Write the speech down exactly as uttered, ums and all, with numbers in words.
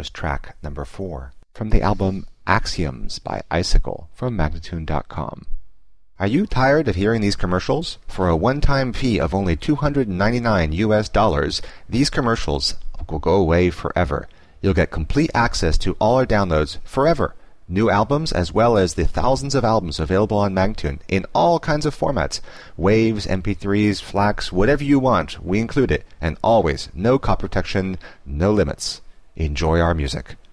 was track number four, from the album Axioms by Icicle from Magnatune dot com. Are you tired of hearing these commercials? For a one-time fee of only two hundred ninety-nine U S dollars, these commercials will go away forever. You'll get complete access to all our downloads forever. New albums as well as the thousands of albums available on Magnatune in all kinds of formats. Waves, M P threes, FLACs, whatever you want, we include it. And always, no copy protection, no limits. Enjoy our music.